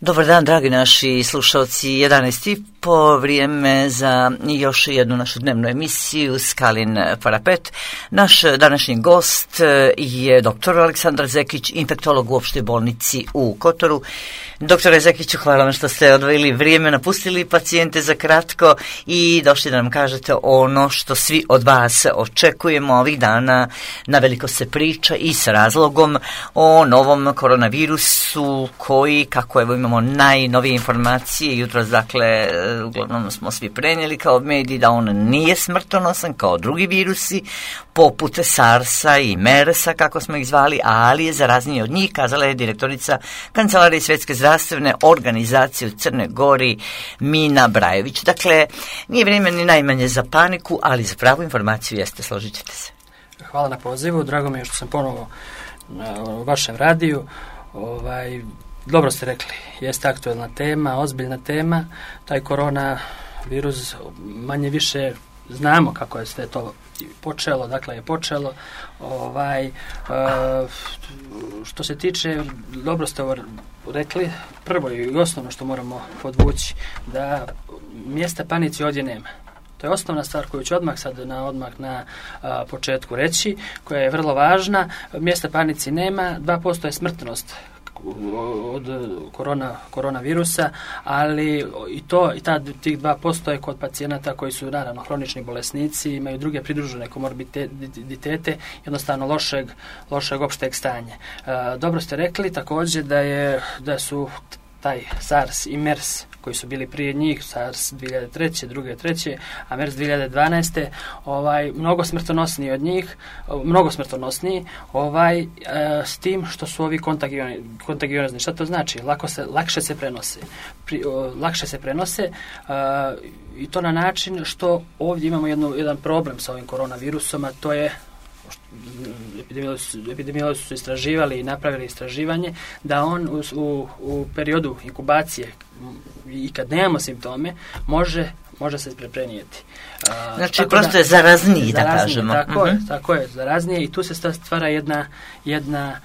Dobar dan, dragi naši slušalci, 11:30, vrijeme za još jednu našu dnevnu emisiju Skalin parapet. Naš današnji gost je dr. Aleksandar Zekić, infektolog u opštoj bolnici u Kotoru. Doktore Zekiću, hvala vam što ste odvojili vrijeme, napustili pacijente za kratko i došli da nam kažete ono što svi od vas očekujemo ovih dana. Na veliko se priča i s razlogom o novom koronavirusu koji, kako evo imamo najnovije informacije, jutros dakle uglavnom smo svi prenijeli kao mediji da on nije smrtonosan kao drugi virusi poput SARS-a i MERS-a kako smo ih zvali, ali je zarazniji od njih, kazala je direktorica Kancelarije Svjetske zdravstvene organizacije u Crnoj Gori Mina Brajević. Dakle, nije vrijeme ni najmanje za paniku, ali za pravu informaciju jeste, složit ćete se. Hvala na pozivu, drago mi je što sam ponovo na vašem radiju. Dobro ste rekli, jeste aktualna tema, ozbiljna tema, taj koronavirus manje više znamo kako je sve to počelo, dakle je počelo. Što se tiče, dobro ste ovo rekli, prvo i osnovno što moramo podvući, da mjesta panici ovdje nema. To je osnovna stvar koju ću odmah na početku reći, koja je vrlo važna. Mjesta panici nema, 2% je smrtnost od koronavirusa, ali tih 2% je kod pacijenata koji su naravno hronični bolesnici, imaju druge pridružene komorbiditete, jednostavno lošeg opšteg stanja. Dobro ste rekli također da su taj SARS i MERS koji su bili prije njih, SARS 2003. druge treće, a MERS 2012. Mnogo smrtonosniji od njih, s tim što su ovi kontagiozni. Šta to znači? Lakše se prenose i to na način što ovdje imamo jedan problem sa ovim koronavirusom, a to je epidemiolozi su istraživali i napravili istraživanje da on u periodu inkubacije i kad nemamo simptome može se prenijeti. Znači prosto je zarazniji, da kažemo. Tako je, zaraznije i tu se stvara jedna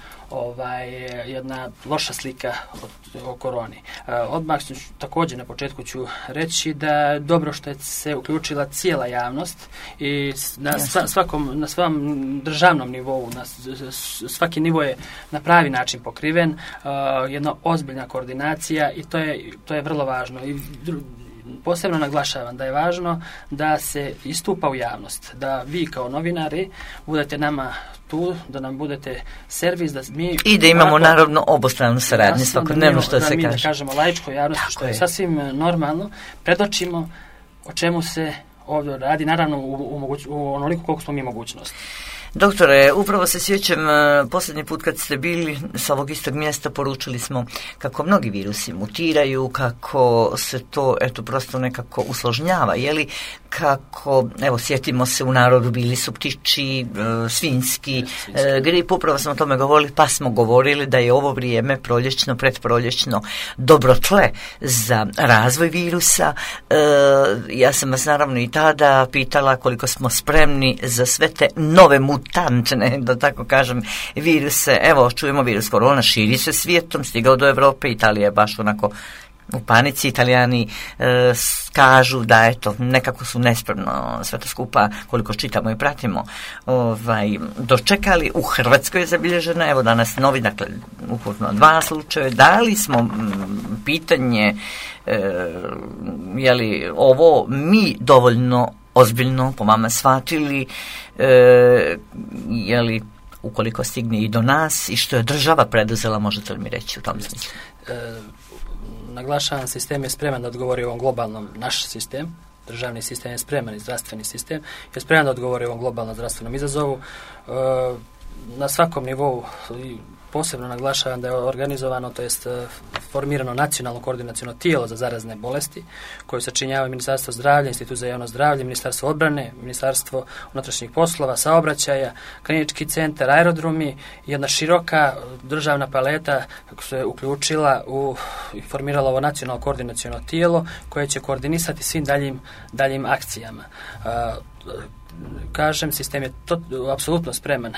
loša slika o koroni. Odmah također na početku ću reći da je dobro što je se uključila cijela javnost i na svom državnom nivou, svaki nivo je na pravi način pokriven, jedna ozbiljna koordinacija i to je vrlo važno. I posebno naglašavam da je važno da se istupa u javnost, da vi kao novinari budete nama tu, da nam budete servis, da mi... I da imamo naravno obostranu saradnju, svakodnevno što se kaže. Da mi, da kažemo laičkoj javnosti, što je sasvim normalno, predočimo o čemu se ovdje radi, naravno u onoliko koliko smo mi mogućnosti. Doktore, upravo se sjećam, posljednji put kad ste bili s ovog istog mjesta poručili smo kako mnogi virusi mutiraju, kako se to prosto nekako usložnjava, kako, sjetimo se u narodu bili su ptiči, svinjski grip, upravo smo o tome govorili, pa smo govorili da je ovo vrijeme proljećno, predproljećno dobro tle za razvoj virusa. Ja sam vas naravno i tada pitala koliko smo spremni za sve te nove mutantne, da tako kažem, viruse. Evo, čujemo virus korona, širi se svijetom, stigao do Europe, Italija je baš onako u panici. Italijani kažu da nekako su nespremno sve to skupa, koliko čitamo i pratimo, dočekali. U Hrvatskoj je zabilježena, evo danas novi, dakle ukupno 2 slučaja. Da li smo pitanje je li ovo mi dovoljno ozbiljno po vama shvatili, je li ukoliko stigne i do nas i što je država preduzela, možete li mi reći u tom smislu? Naglašavam, sistem je spreman da odgovori ovom globalnom, naš sistem, državni sistem je spreman i zdravstveni sistem je spreman da odgovori ovom globalnom zdravstvenom izazovu. Na svakom nivou, posebno naglašavam da je organizovano, to jest formirano nacionalno koordinaciono tijelo za zarazne bolesti koje sačinjavaju Ministarstvo zdravlja, Institut za javno zdravlje, Ministarstvo odbrane, Ministarstvo unutrašnjih poslova, saobraćaja, klinički centar, aerodromi, jedna široka državna paleta kako se uključila i formirala ovo nacionalno koordinaciono tijelo koje će koordinisati svim daljim akcijama. Kažem, sistem je apsolutno spreman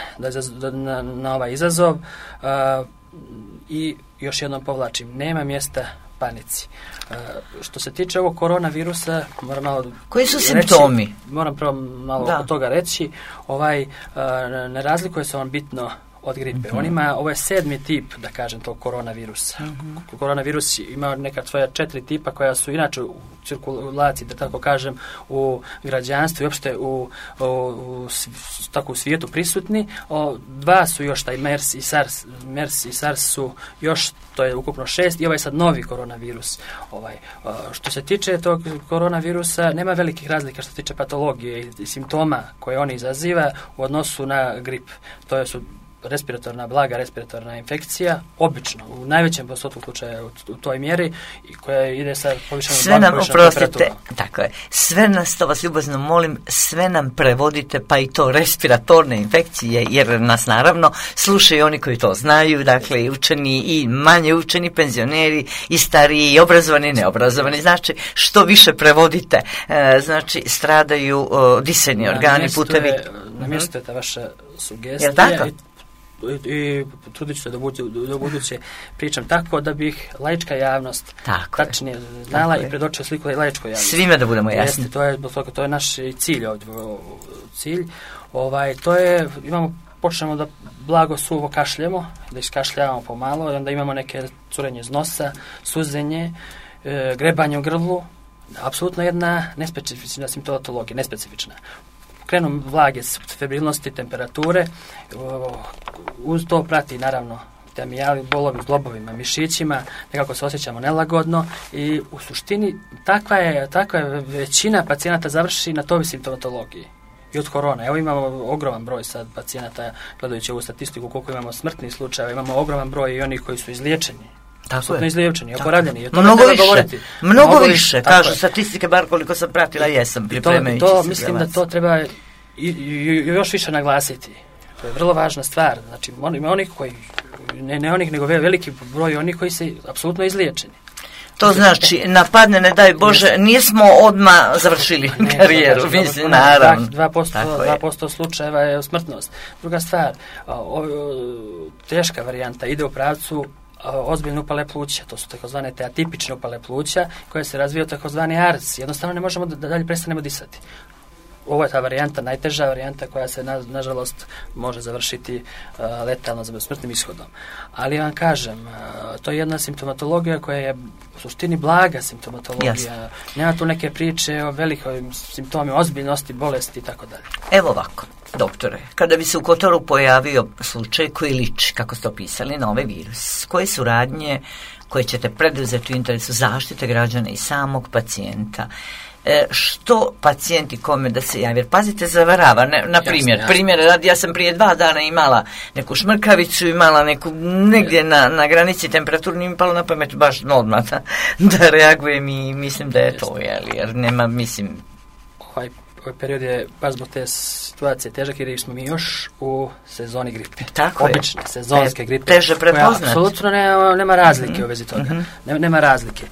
na ovaj izazov i još jednom povlačim, nema mjesta panici. Što se tiče ovog koronavirusa, moram malo koji su simptomi? Moram prvo malo o toga reći. Ne razlikuje se on bitno od gripe. On ima, ovo je 7. tip, da kažem, tog koronavirusa. Koronavirus ima neka svoja 4 tipa koja su inače u cirkulaciji, da tako kažem, u građanstvu i uopšte u svijetu prisutni. 2 su još taj MERS i SARS su još, to je ukupno 6 i ovaj sad novi koronavirus. Što se tiče tog koronavirusa, nema velikih razlika što se tiče patologije i simptoma koje on izaziva u odnosu na grip. To su blaga respiratorna infekcija, obično, u najvećem postotku slučaja u toj mjeri i koja ide sa povišenom temperaturom. Tako je. Sve nas, to vas ljubazno molim, sve nam prevodite, pa i to respiratorne infekcije, jer nas naravno slušaju oni koji to znaju, dakle i učeni i manje učeni, penzioneri i stariji i obrazovani i neobrazovani. Znači, što više prevodite, znači stradaju disajni organi, putevi. Namjestujete vaša sugestija i trudit ću se do buduće pričam tako da bih laička javnost tačnije znala i predočio sliku laičkoj javnosti. Svime da budemo jasni. To je naš cilj ovdje. Počnemo da blago suvo kašljemo, da iskašljavamo pomalo, i onda imamo neke curenje iz nosa, suzenje, grebanje u grlu, apsolutno jedna nespecifična simptomatologija, nespecifična. Krenu vlage, febrilnosti, temperature, uz to prati naravno temijali, bolovi u zglobovima, mišićima, nekako se osjećamo nelagodno i u suštini takva je većina pacijenata završi na toj simptomatologiji i od korona. Evo imamo ogroman broj sad pacijenata, gledajući ovu statistiku koliko imamo smrtnih slučajeva, imamo ogroman broj i onih koji su izliječeni. Tako je. Izliječeni, oporavljeni. Mnogo više, kažu statistike, bar koliko sam pratila, jesam pripremajući se. To mislim da to treba još više naglasiti. To je vrlo važna stvar. Znači, ima onih koji, ne onih, nego veliki broj onih koji se apsolutno izliječeni. To znači, napadne, ne daj Bože, nismo odmah završili karijeru, mislim, naravno. 2% slučajeva je smrtnost. Druga stvar, teška varijanta ide u pravcu ozbiljne upale pluća, to su takozvane te atipične upale pluća koje se razvijaju takozvani ARDS. Jednostavno ne možemo da dalje prestanemo disati. Ovo je ta varijanta, najteža varijanta koja se nažalost može završiti letalno za smrtnim ishodom. Ali vam kažem, to je jedna simptomatologija koja je u suštini blaga simptomatologija. Jasne. Nema tu neke priče o velikoj simptomi, ozbiljnosti, bolesti i tako dalje. Evo ovako, doktore, kada bi se u Kotoru pojavio slučaj koji liči, kako ste opisali, na ovaj virus, koje su radnje koje ćete preduzeti u interesu zaštite građana i samog pacijenta? Što pacijenti kome da se javi? Jer pazite, zavarava. Na primjer, ja sam prije 2 dana imala neku šmrkavicu, imala neku negdje na granici temperaturni, mi palo na pamet baš odmah da reagujem i mislim da je to, jer nema, mislim... Ovaj period je, baš zbog te situacije težak, jer smo mi još u sezoni gripe. Tako obične, sezonske gripe. Teže prepoznati. Apsolutno nema razlike u vezi toga. Nema razlike.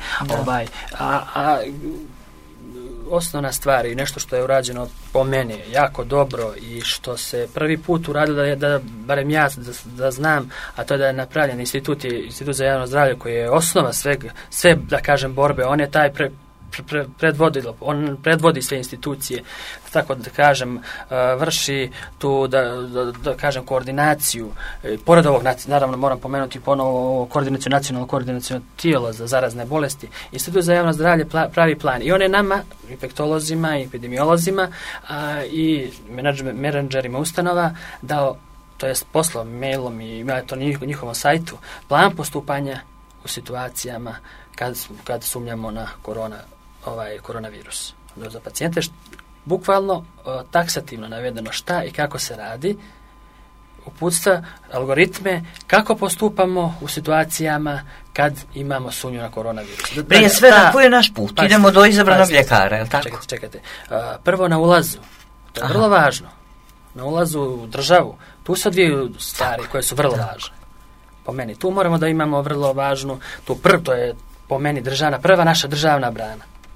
Osnovna stvar i nešto što je urađeno po meni jako dobro i što se prvi put uradilo da barem ja da znam, a to je da je napravljen institut za javno zdravlje koji je osnova sve da kažem borbe, on je taj on predvodi sve institucije, tako da kažem, vrši tu da kažem koordinaciju. Pored ovog, naravno moram pomenuti ponovo nacionalno koordinaciono tijelo za zarazne bolesti. Institut za javno zdravlje pravi plan i on je nama, infektolozima i epidemiolozima i menadžerima ustanova dao, to jest poslom, mailom i ima to na njihovom sajtu, plan postupanja u situacijama kad sumnjamo na koronavirus. Za pacijente bukvalno taksativno navedeno šta i kako se radi, uputstva, algoritme, kako postupamo u situacijama kad imamo sumnju na koronavirus. Prije svega, koji je naš put? Idemo do izabranog ljekara, je li tako? Čekajte. Prvo na ulazu. To je vrlo važno. Na ulazu u državu. Tu su 2 stvari koje su vrlo važne. Po meni. Tu moramo da imamo vrlo važnu, to je po meni prva naša državna brana.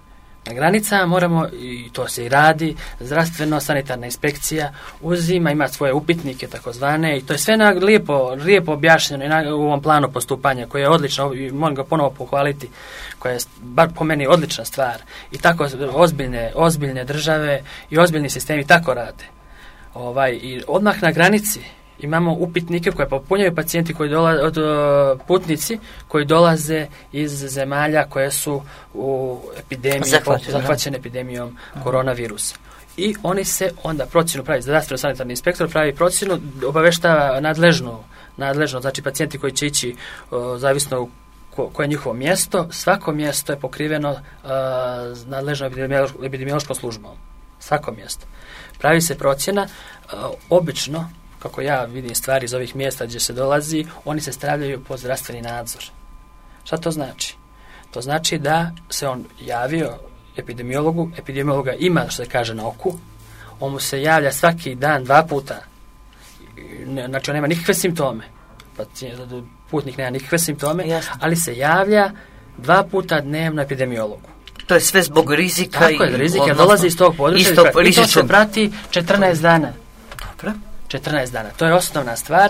Na granicama moramo, i to se i radi, zdravstveno-sanitarna inspekcija uzima, ima svoje upitnike takozvane i to je sve lijepo objašnjeno u ovom planu postupanja koji je odlično, i moram ga ponovo pohvaliti, koja je bar po meni odlična stvar i tako ozbiljne države i ozbiljni sistemi tako rade. I odmah na granici imamo upitnike koje popunjaju pacijenti putnici koji dolaze iz zemalja koje su u epidemiji zahvaćene epidemijom koronavirusa. I oni se onda procjenu pravi, zdravstveno-sanitarni inspektor pravi procjenu, obaveštava nadležno, znači pacijenti koji će ići zavisno koje je njihovo mjesto, svako mjesto je pokriveno nadležnom epidemiološkom službom. Svako mjesto. Pravi se procjena, obično, kako ja vidim stvari iz ovih mjesta gdje se dolazi, oni se stavljaju pod zdravstveni nadzor. Šta to znači? To znači da se on javio epidemiologu, epidemiologa ima, što se kaže, na oku, on mu se javlja svaki dan 2 puta, znači on nema nikakve simptome, putnik nema nikakve simptome, jasno, ali se javlja 2 puta dnevno epidemiologu. To je sve zbog rizika. Tako je, rizika dolazi iz tog područja i to se prati 14 dana. Dobro. 14 dana. To je osnovna stvar.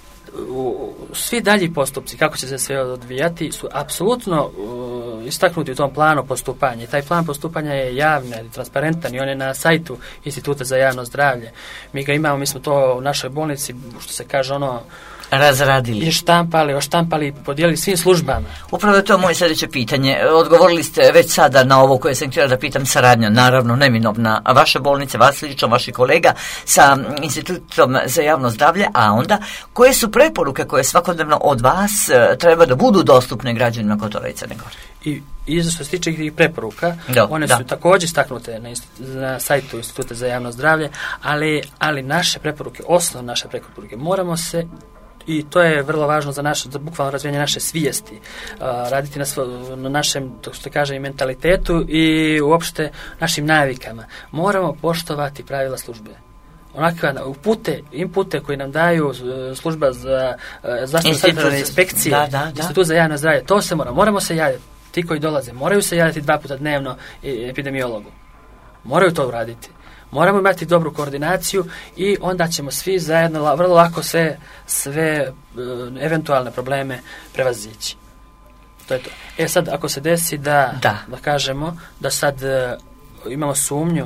Svi dalji postupci, kako će se sve odvijati, su apsolutno istaknuti u tom planu postupanja. Taj plan postupanja je javni, transparentan i on je na sajtu Instituta za javno zdravlje. Mi ga imamo, mi smo to u našoj bolnici, što se kaže, razradili. I oštampali i podijelili svim službama. Upravo je to moje sljedeće pitanje. Odgovorili ste već sada na ovo koje sam htjela da pitam, saradnja, naravno, neminovna. Vaše bolnice, vas lično, vaših kolega sa Institutom za javno zdravlje, a onda koje su preporuke koje svakodnevno od vas treba da budu dostupne građanima Kotora i Crne Gore? I što se tiče tih preporuka, one su također istaknute na sajtu Instituta za javno zdravlje, ali naše preporuke, osnovne naše preporuke, moramo se, i to je vrlo važno za bukvalno razvijanje naše svijesti, raditi na našem, što kaže, i mentalitetu i uopšte našim navikama. Moramo poštovati pravila službe. Onakve inpute koji nam daju služba za zdravstveno-sanitarne inspekcije, Institut za javno zdravlje, to se moramo se javiti. Ti koji dolaze moraju se javiti 2 puta dnevno epidemiologu. Moraju to uraditi. Moramo imati dobru koordinaciju i onda ćemo svi zajedno vrlo lako sve eventualne probleme prevazići. To je to. Sad, ako se desi da kažemo da sad imamo sumnju,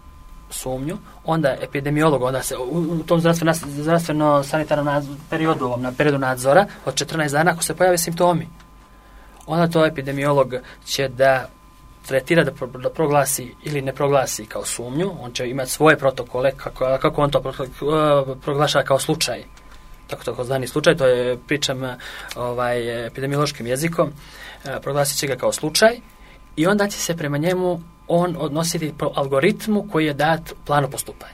onda epidemiolog, onda se u tom zdravstveno-sanitarnom periodu, na periodu nadzora od 14 dana, ako se pojave simptomi, onda to epidemiolog će da tretira, da proglasi ili ne proglasi kao sumnju. On će imati svoje protokole kako on to proglašava kao slučaj. Tako zvani slučaj, to je pričam epidemiološkim jezikom, proglasit će ga kao slučaj i onda će se prema njemu on odnositi po algoritmu koji je dat u planu postupanja.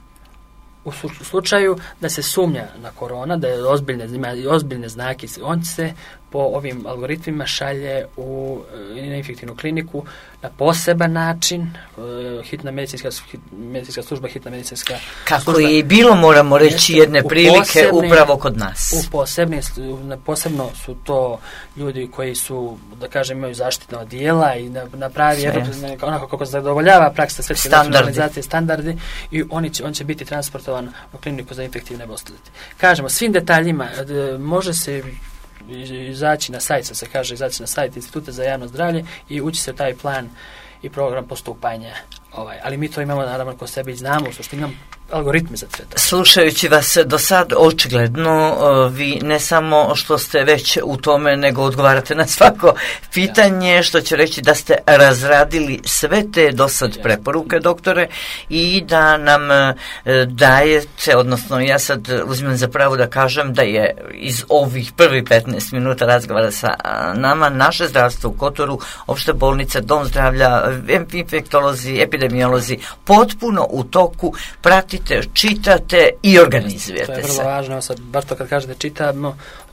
U slučaju da se sumnja na korona, da je ozbiljne znake, on se po ovim algoritmima šalje na infektivnu kliniku na poseban način, hitna medicinska služba, kako je i bilo, moramo reći, jedne prilike upravo kod nas. Posebno su to ljudi koji su, da kažem, imaju zaštitna odijela i napravi onako kako se zadovoljava praksa svjetske organizacije, standardi, i on će biti transportovan u kliniku za infektivne bolesti. Kažemo, svim detaljima može se izaći na sajt, izaći na sajt Instituta za javno zdravlje i ući se u taj plan i program postupanja. Ali mi to imamo naravno kod sebe i znamo, što imam algoritmi za sve to. Slušajući vas do sad, očigledno vi ne samo što ste već u tome, nego odgovarate na svako pitanje, što će reći da ste razradili sve te do sad preporuke, doktore, i da nam dajete, odnosno ja sad uzmem za pravo da kažem da je iz ovih prvih 15 minuta razgovara sa nama naše zdravstvo u Kotoru, opšta bolnica, dom zdravlja, infektolozi, epidemiolozi, potpuno u toku, pratite, čitate i organizujete se. To je vrlo važno, sad, baš to kad kažete čitamo,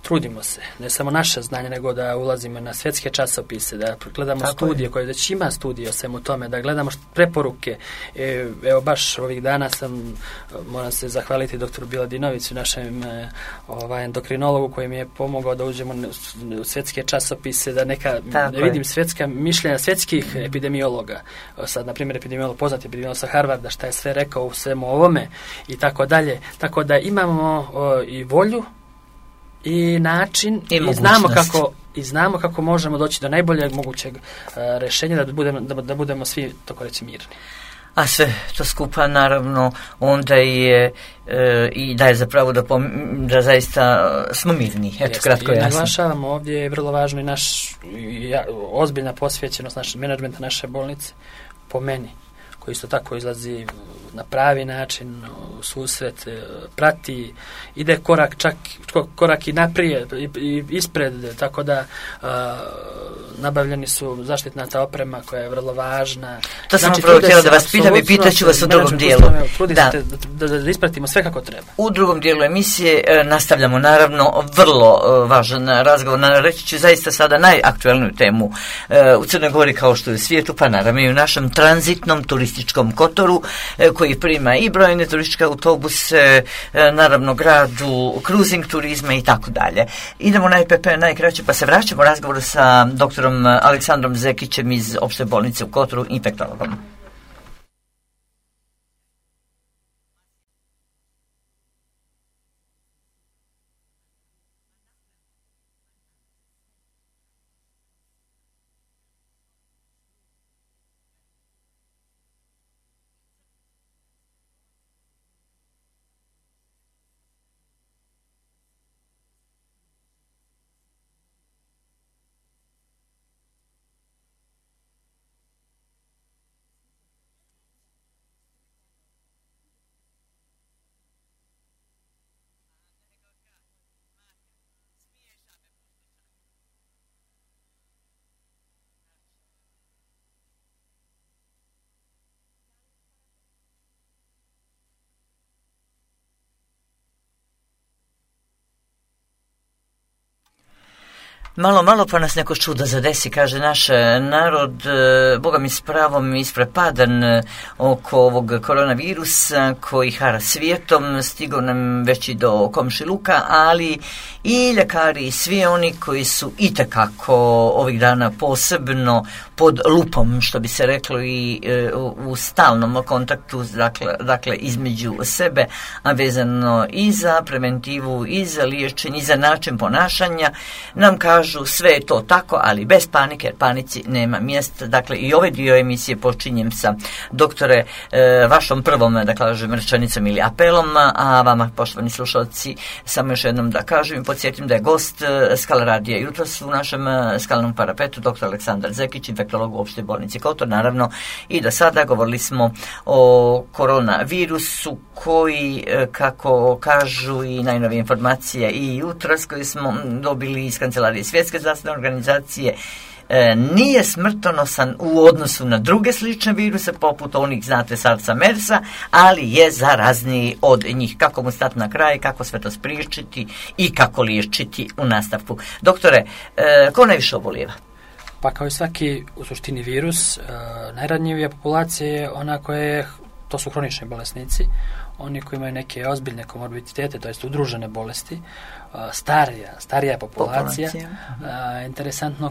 trudimo se, ne samo naše znanje, nego da ulazimo na svjetske časopise, da gledamo tako studije, koje već ima studije o svemu tome, da gledamo preporuke. Evo, baš ovih dana moram se zahvaliti doktoru Biladinoviću, našem endokrinologu, koji mi je pomogao da uđemo u svjetske časopise, da vidim svjetska mišljenja svjetskih epidemiologa. Sad, na primjer, poznati epidemiolog sa Harvarda, šta je sve rekao u svemu ovome i tako dalje. Tako da imamo i volju i način i znamo kako možemo doći do najboljeg mogućeg rješenja, da budemo svi, tako reći, mirni. A sve to skupa naravno onda je i daje zapravo da zaista smo mirni. Eto, kratko jasno. Naglašavamo, ovdje je vrlo važno i ozbiljna posvećenost menadžmenta naše bolnice, po meni, koji isto tako izlazi na pravi način u susret, prati, ide korak i naprijed i ispred, tako da nabavljeni su zaštitna ta oprema koja je vrlo važna. To sam upravo htjela da vas pitam i pitaću vas u drugom dijelu. Da ispratimo sve kako treba. U drugom dijelu emisije nastavljamo naravno vrlo važan razgovor. Reći ću zaista sada najaktualniju temu u Crnoj Gori kao što je u svijetu, pa naravno i u našem tranzitnom turističkom Kotoru koji prima i brojne turističke autobuse, naravno gradu, cruising turizma i tako dalje. Idemo na EPP najkraće, pa se vraćamo razgovoru sa doktorom Aleksandrom Zekićem iz Opšte bolnice u Kotoru, infektologom. Malo pa nas neko čudo zadesi, kaže naš narod, Boga mi s pravom isprepadan oko ovog koronavirusa koji hara svijetom, stigao nam već i do komšiluka, ali i ljekari i svi oni koji su itekako ovih dana posebno pod lupom, što bi se reklo, i u stalnom kontaktu, dakle između sebe, a vezano i za preventivu, i za liječenje, i za način ponašanja, nam kažu sve je to tako, ali bez panike, jer panici nema mjesta. Dakle, i ovaj dio emisije počinjem sa, doktore, vašom prvom, da kažem, rečenicom ili apelom, a vama, poštovani slušalci, samo još jednom da kažem i podsjetim da je gost Skala radija jutros u našem skalnom parapetu doktor Aleksandar Zekić, infektolog u Opštoj bolnici Kotor. Naravno, i do sada govorili smo o koronavirusu koji, kako kažu i najnovije informacije i jutros koji smo dobili iz Kancelarije Svjetske zdravstvene organizacije, nije smrtonosan u odnosu na druge slične viruse poput onih, znate, SARS-a, MERS-a, ali je zarazniji od njih. Kako mu stati na kraj, kako sve to spriječiti i kako liječiti u nastavku. Doktore, ko najviše obolijeva? Pa kao i svaki u suštini virus, najranjivija populacija je ona to su hronični bolesnici, oni koji imaju neke ozbiljne komorbiditete, to jest udružene bolesti, starija populacija. Interesantno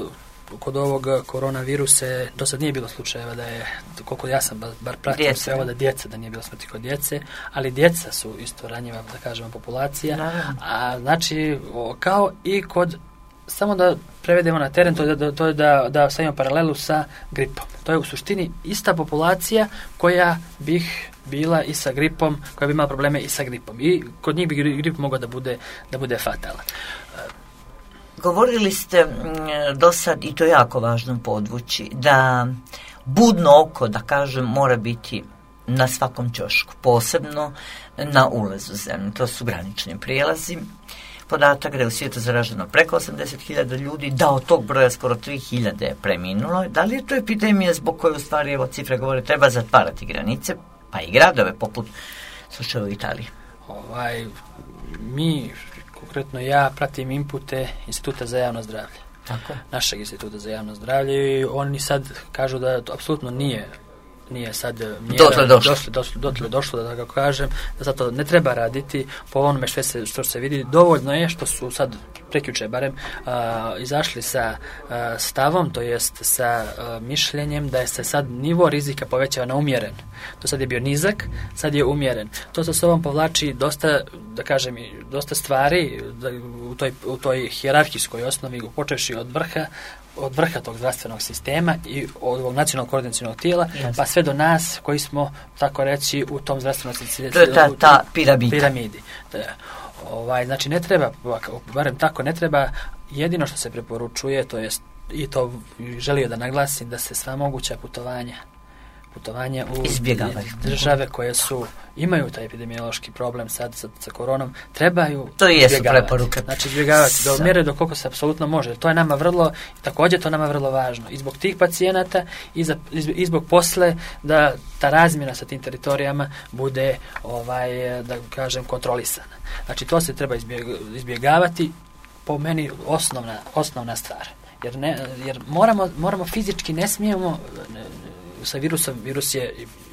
kod ovog koronavirusa do sad nije bilo slučajeva da je, koliko ja sam bar pratio sve ovo, da nije bilo smrti kod djece, ali djeca su isto ranjiva, da kažemo, populacija. A znači, kao i kod, samo da prevedemo na teren, to je da stavimo paralelu sa gripom. To je u suštini ista populacija koja bi bila i sa gripom, koja bi imala probleme i sa gripom. I kod njih bi grip mogao da bude fatalan. Govorili ste do sad, i to je jako važno podvući, da budno oko, da kažem, mora biti na svakom ćošku, posebno na ulazu zemlje. To su granični prijelazi. Podatak da je u svijetu zaraženo preko 80.000 ljudi, da od tog broja skoro 3.000 je preminulo. Da li je to epidemija zbog koje u stvari, evo cifre govore, treba zatvarati granice, pa i gradove poput slučaja u Italiji? Mi konkretno ja pratim inpute Instituta za javno zdravlje. Tako. Našeg Instituta za javno zdravlje i oni sad kažu da to apsolutno nije sad došlo, da tako kažem, da sad to ne treba raditi po onome što se vidi. Dovoljno je što su sad prekjuče barem izašli sa stavom, to jest sa mišljenjem da je se sad nivo rizika povećava na umjeren. To sad je bio nizak, sad je umjeren. To sa sobom povlači dosta, da kažem, dosta stvari u toj hijerarhijskoj osnovi, počevši od vrha tog zdravstvenog sistema i od ovog nacionalnog koordinacionog tijela, pa sve do nas koji smo, tako reći, u tom zdravstvenom sistemu. To je ta piramidi. Znači ne treba, barem tako ne treba, jedino što se preporučuje, to jest, i to želio da naglasim, da se sva moguća putovanja u države koje imaju taj epidemiološki problem sad sa koronom, trebaju preporuke. Znači izbjegavati do mjere do koliko se apsolutno može. To je nama također to nama vrlo važno. I zbog tih pacijenata i zbog posle da ta razmjena sa tim teritorijama bude da kažem kontrolisana. Znači to se treba izbjegavati, po meni osnovna stvar. Jer moramo fizički, ne smijemo sa virusom, virus je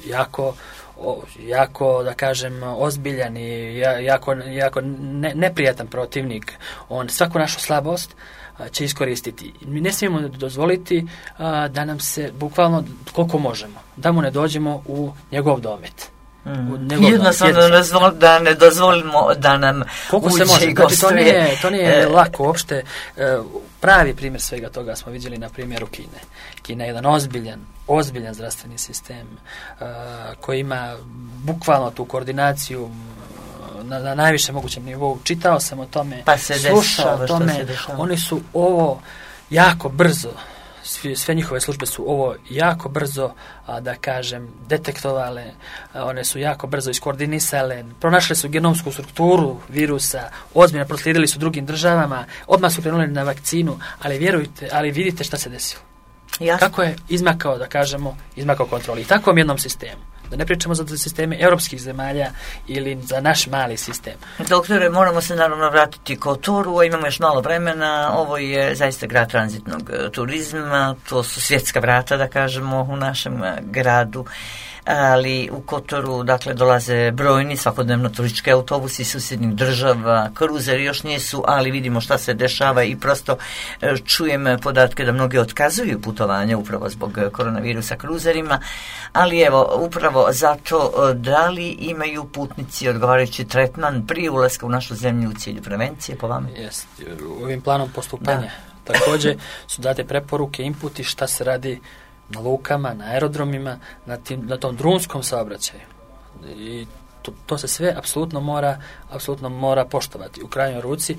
jako da kažem ozbiljan i jako neprijatan protivnik. On svaku našu slabost će iskoristiti. Mi ne smijemo dozvoliti da nam se bukvalno koliko možemo, da mu ne dođemo u njegov domet. Jednostavno da ne dozvolimo da nam uđe i gostuje. Znači, to nije lako uopšte. Pravi primjer svega toga smo vidjeli na primjeru Kine. Kina je jedan ozbiljan zdravstveni sistem koji ima bukvalno tu koordinaciju na najvišem mogućem nivou. Čitao sam o tome, slušao o tome. Oni su ovo jako brzo, sve njihove službe su ovo jako brzo, da kažem, detektovale, one su jako brzo iskoordinisale, pronašle su genomsku strukturu virusa, ozbiljno proslijedili su drugim državama, odmah su krenuli na vakcinu, ali vidite šta se desilo. Jasno. Kako je izmakao kontroli. I takvom jednom sistemu. Da ne pričamo za sisteme europskih zemalja ili za naš mali sistem. Doktore, moramo se naravno vratiti Kotoru, imamo još malo vremena. Ovo je zaista grad tranzitnog turizma, to su svjetska vrata, da kažemo, u našem gradu. Ali u Kotoru, dakle, dolaze brojni svakodnevno turistički autobusi iz susjednih država, kruzeri još nisu, ali vidimo šta se dešava i prosto čujem podatke da mnogi otkazuju putovanja upravo zbog koronavirusa kruzerima, ali evo, upravo zato da li imaju putnici odgovarajući tretman prije ulaska u našu zemlju u cilju prevencije po vama? Jest, ovim planom postupanja. Također su date preporuke, inputi šta se radi na lukama, na aerodromima, na tom drumskom saobraćaju. I to se sve apsolutno mora poštovati. U krajnjoj ruci,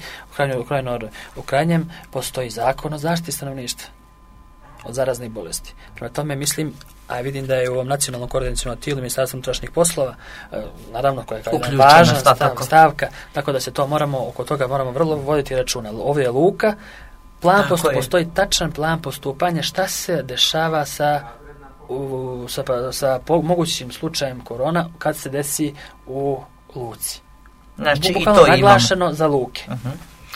u krajnjem postoji zakon o zaštiti stanovništva od zaraznih bolesti. Prema tome mislim, a vidim da je u ovom nacionalnom koordinacionom tijelu Ministarstva unutrašnjih poslova, naravno koja je važna stavka, tako da se oko toga moramo vrlo voditi računa. Ovdje je luka, postoji tačan plan postupanja šta se dešava sa mogućim slučajem korona kad se desi u luci. Znači, bukvalno naglašeno za luke. Uh-huh.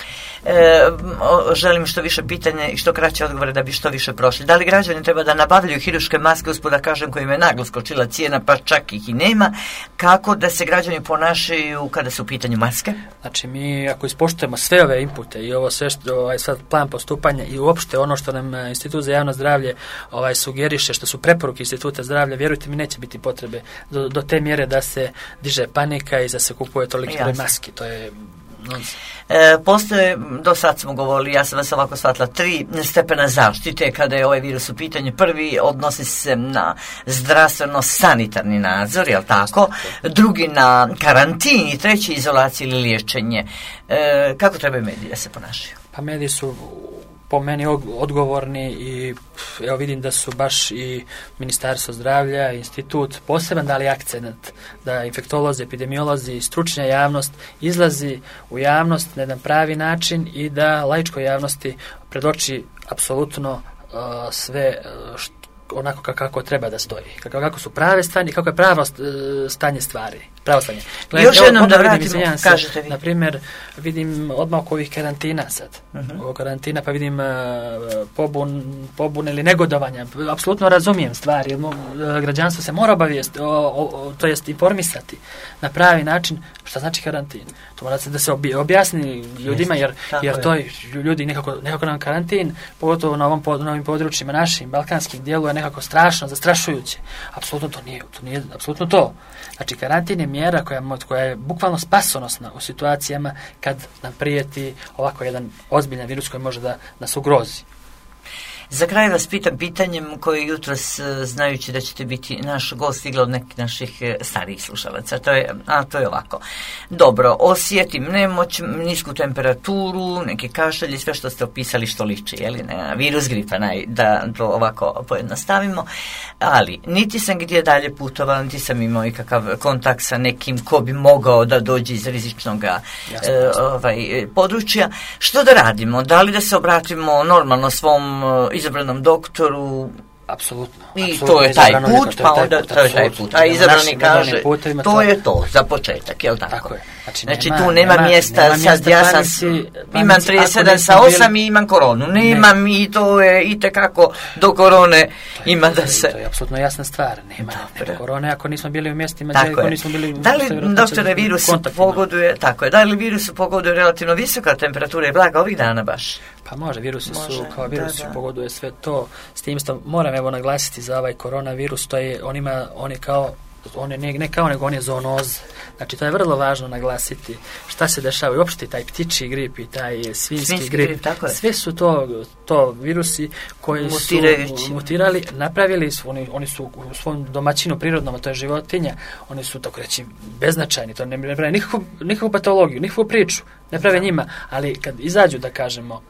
Želim što više pitanja i što kraće odgovore da bi što više prošli. Da li građani treba da nabavljaju hiruške maske, usput da kažem, kojima je naglo skočila cijena, pa čak ih i nema? Kako da se građani ponašaju kada su u pitanju maske? Znači, mi ako ispoštujemo sve ove inpute i ovo sve sad plan postupanja i uopšte ono što nam Institut za javno zdravlje sugeriše, što su preporuke Instituta zdravlja, vjerujte mi, neće biti potrebe do te mjere da se diže panika i da se kupuje toliki broj maski. To je postoje, do sad smo govorili, ja sam vas ovako shvatila, 3 stepena zaštite kada je ovaj virus u pitanju. Prvi odnosi se na zdravstveno-sanitarni nadzor, jel tako? Drugi na karantin i treći izolaciju ili liječenje. Kako trebaju mediji da se ponašaju? Pa mediji su po meni odgovorni i evo vidim da su baš i Ministarstvo zdravlja, institut poseban dali akcent da infektolozi, epidemiolozi i stručna javnost izlazi u javnost na jedan pravi način i da laičkoj javnosti predoči apsolutno sve onako kako treba da stoji. Kako su prave stvari, kako je pravo stanje stvari. pravoslavlje. Još jednom da vratimo, kažete vi. Na primjer, vidim odmah oko ovih karantina sad. Oko karantina pa vidim pobun ili negodovanja. Apsolutno razumijem stvari. Građanstvo se mora obavijesti, to jest informisati na pravi način šta znači karantin. To mora da se objasni ljudima, jer to ljudi nekako nam karantin, pogotovo na ovim područjima našim, balkanskim dijelu, je nekako strašno, zastrašujuće. Apsolutno to nije apsolutno to. Znači, karantin je mjera koja je bukvalno spasonosna u situacijama kad nam prijeti ovako jedan ozbiljan virus koji može da nas ugrozi. Za kraj vas pitam pitanjem koje jutros, znajući da ćete biti naš gost, stigla od nekih naših starijih slušalaca. To je ovako. Dobro, osjetim nemoć, nisku temperaturu, neke kašalje, sve što ste opisali što liči, virus gripa, da to ovako pojednostavimo, ali niti sam gdje dalje putovala, niti sam imao ikakav kontakt sa nekim ko bi mogao da dođe iz rizičnog područja. Što da radimo? Da li da se obratimo normalno svom izabranom doktoru? Apsolutno. I to je taj put, pa onda to je taj put. A izabrani kaže, to je to, za početak, je li tako? Tako je. Znači tu nema mjesta, sad ja sam, imam 37 sa 8 i imam koronu. Nemam i to je itekako do korone ima da se... To je apsolutno jasna stvar. Nema korone ako nismo bili u mjestima gdje nismo bili... Da li, doktore, virus pogoduje, tako je, da li virusu pogoduje relativno visoka temperatura i blaga ovih dana baš? Pa može, virusi su, kao virusi pogoduje sve to. S tim što moram naglasiti za ovaj koronavirus, to je, on je zoonoz. Znači, to je vrlo važno naglasiti šta se dešava. I uopšte taj ptičji grip i taj svinjski grip. Sve su to virusi koji su mutirali, napravili su, oni su u svom domaćinu prirodnom, a to je životinja, oni su, tako reći, beznačajni. To ne prave nikakvu patologiju, nikakvu priču. Ne prave njima, ali kad izađu, da kažemo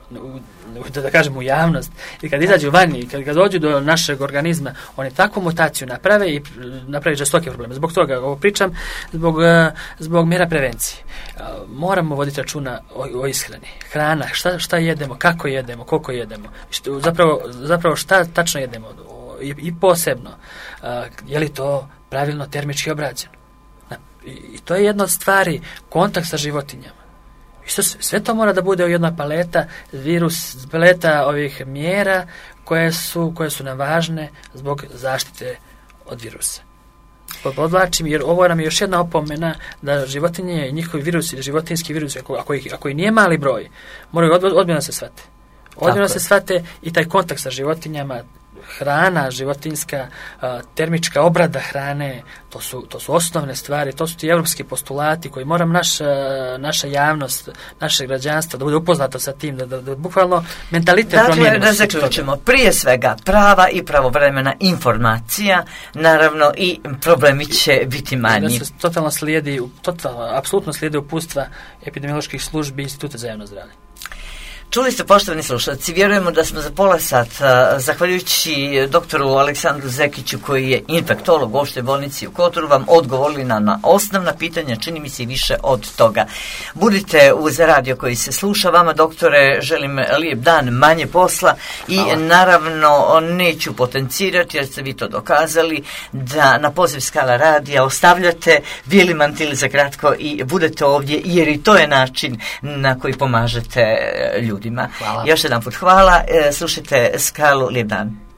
u javnost, i kad izađu vani, i kad dođu do našeg organizma, oni takvu mutaciju naprave i napravi žestoke probleme. Zbog toga ovo pričam, zbog mjera prevencije. Moramo voditi računa o ishrani. Hrana, šta jedemo, kako jedemo, koliko jedemo, zapravo šta tačno jedemo i posebno, je li to pravilno termički obrađeno. I to je jedna od stvari, kontakt sa životinjama. Sve to mora da bude u jedna paleta ovih mjera koje su nam važne zbog zaštite od virusa. Podvlačim, jer ovo nam je još jedna opomena da životinje i njihovi virusi ili životinski virusi, ako i nije mali broj, moraju odmjeno se shvate. Odmjeno se shvate i taj kontakt sa životinjama, hrana životinska, termička obrada hrane, to su osnovne stvari, to su ti evropski postulati koji moram naša javnost, naše građanstvo da bude upoznato sa tim, da bukvalno mentalitet promijenimo. Dakle, da zaključimo, prije svega prava i pravovremena informacija, naravno i problemi će biti manji. Da se apsolutno slijedi uputstva epidemioloških službi i Instituta za javno zdravlje. Čuli ste, poštovani slušalci, vjerujemo da smo za pola sata, zahvaljujući doktoru Aleksandru Zekiću, koji je infektolog u opštoj bolnici u Kotoru, vam odgovorili na osnovna pitanja, čini mi se i više od toga. Budite uz radio koji se sluša. Vama, doktore, želim lijep dan, manje posla i naravno neću potencirati, jer ste vi to dokazali, da na poziv Skala radija ostavljate bijeli mantil za kratko i budete ovdje, jer i to je način na koji pomažete ljudima. Hvala. Još jedan put hvala. Slušajte Skalu, lijep dan.